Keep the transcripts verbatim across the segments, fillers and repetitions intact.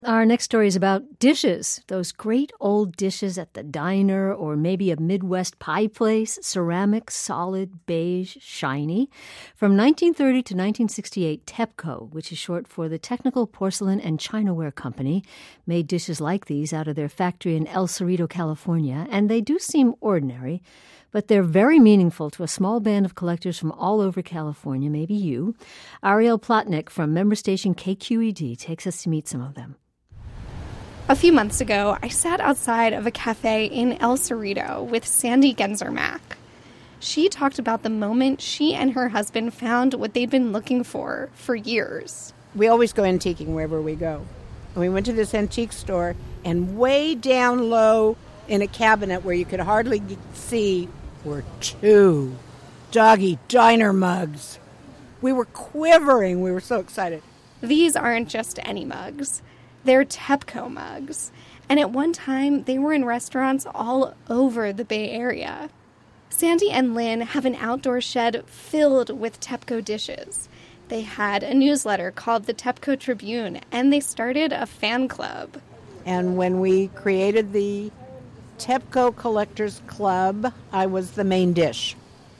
Our next story is about dishes, those great old dishes at the diner or maybe a Midwest pie place, ceramic, solid, beige, shiny. From nineteen thirty to nineteen sixty-eight, TEPCO, which is short for the Technical Porcelain and Chinaware Company, made dishes like these out of their factory in El Cerrito, California, and they do seem ordinary, but they're very meaningful to a small band of collectors from all over California, maybe you. Ariel Plotnick from member station K Q E D takes us to meet some of them. A few months ago, I sat outside of a cafe in El Cerrito with Sandy Genzer-Mack. She talked about the moment she and her husband found what they'd been looking for for years. We always go antiquing wherever we go. And we went to this antique store, and way down low in a cabinet where you could hardly see were two doggy diner mugs. We were quivering. We were so excited. These aren't just any mugs. They're TEPCO mugs. And at one time, they were in restaurants all over the Bay Area. Sandy and Lynn have an outdoor shed filled with TEPCO dishes. They had a newsletter called the TEPCO Tribune, and they started a fan club. And when we created the TEPCO Collectors Club, I was the main dish.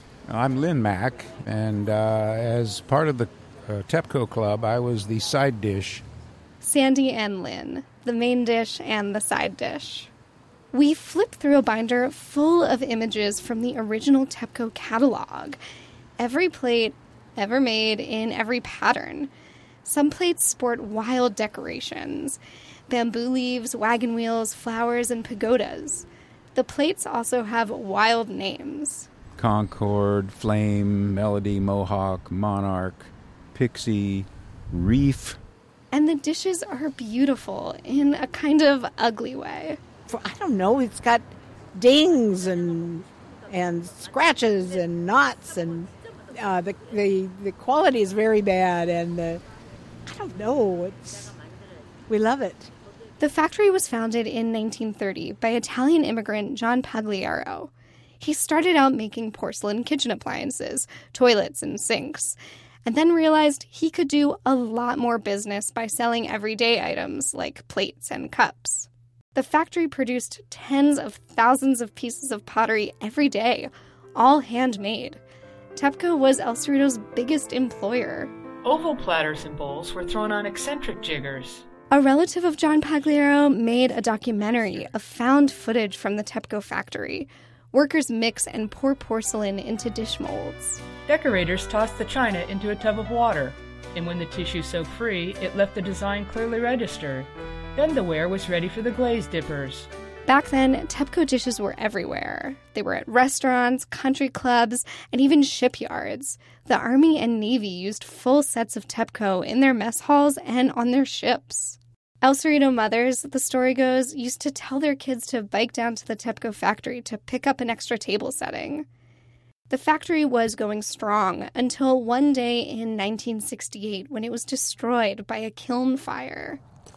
I'm Lynn Mack, and uh, as part of the uh, TEPCO Club, I was the side dish. Sandy and Lynn, the main dish and the side dish. We flipped through a binder full of images from the original TEPCO catalog. Every plate ever made in every pattern. Some plates sport wild decorations. Bamboo leaves, wagon wheels, flowers, and pagodas. The plates also have wild names. Concord, Flame, Melody, Mohawk, Monarch, Pixie, Reef. And the dishes are beautiful in a kind of ugly way. For, I don't know, it's got dings and and scratches and knots, and uh, the, the the quality is very bad, and the, I don't know, it's we love it. The factory was founded in nineteen thirty by Italian immigrant John Pagliaro. He started out making porcelain kitchen appliances, toilets, and sinks, and then realized he could do a lot more business by selling everyday items like plates and cups. The factory produced tens of thousands of pieces of pottery every day, all handmade. TEPCO was El Cerrito's biggest employer. Oval platters and bowls were thrown on eccentric jiggers. A relative of John Pagliaro made a documentary of found footage from the TEPCO factory. Workers mix and pour porcelain into dish molds. Decorators tossed the china into a tub of water, and when the tissue soaked free, it left the design clearly registered. Then the ware was ready for the glaze dippers. Back then, TEPCO dishes were everywhere. They were at restaurants, country clubs, and even shipyards. The Army and Navy used full sets of TEPCO in their mess halls and on their ships. El Cerrito mothers, the story goes, used to tell their kids to bike down to the TEPCO factory to pick up an extra table setting. The factory was going strong until one day in nineteen sixty-eight when it was destroyed by a kiln fire.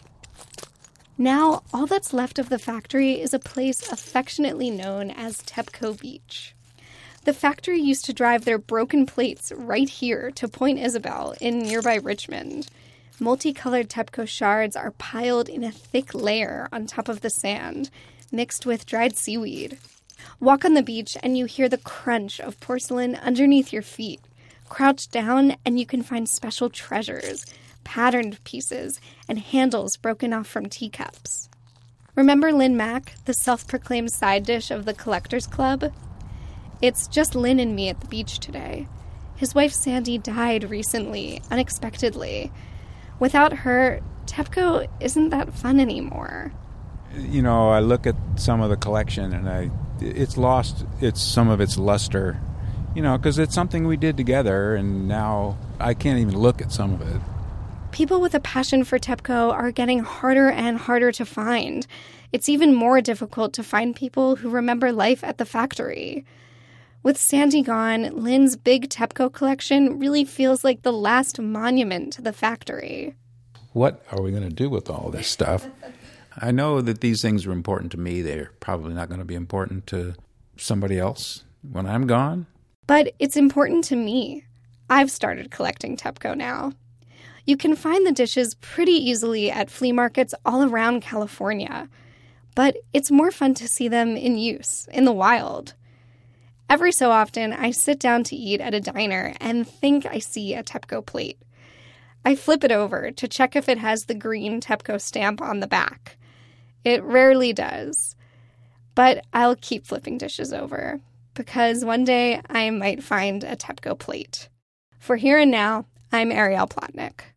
Now, all that's left of the factory is a place affectionately known as TEPCO Beach. The factory used to drive their broken plates right here to Point Isabel in nearby Richmond. Multicolored TEPCO shards are piled in a thick layer on top of the sand, mixed with dried seaweed. Walk on the beach and you hear the crunch of porcelain underneath your feet. Crouch down and you can find special treasures, patterned pieces, and handles broken off from teacups. Remember Lynn Mack, the self-proclaimed side dish of the Collectors Club? It's just Lynn and me at the beach today. His wife Sandy died recently, unexpectedly. Without her, TEPCO isn't that fun anymore. You know, I look at some of the collection and I, it's lost it's some of its luster, you know, because it's something we did together, and now I can't even look at some of it. People with a passion for TEPCO are getting harder and harder to find. It's even more difficult to find people who remember life at the factory. With Sandy gone, Lynn's big TEPCO collection really feels like the last monument to the factory. What are we going to do with all this stuff? I know that these things are important to me. They're probably not going to be important to somebody else when I'm gone. But it's important to me. I've started collecting TEPCO now. You can find the dishes pretty easily at flea markets all around California. But it's more fun to see them in use, in the wild. Every so often, I sit down to eat at a diner and think I see a TEPCO plate. I flip it over to check if it has the green TEPCO stamp on the back. It rarely does. But I'll keep flipping dishes over, because one day I might find a TEPCO plate. For Here and Now, I'm Ariel Plotnick.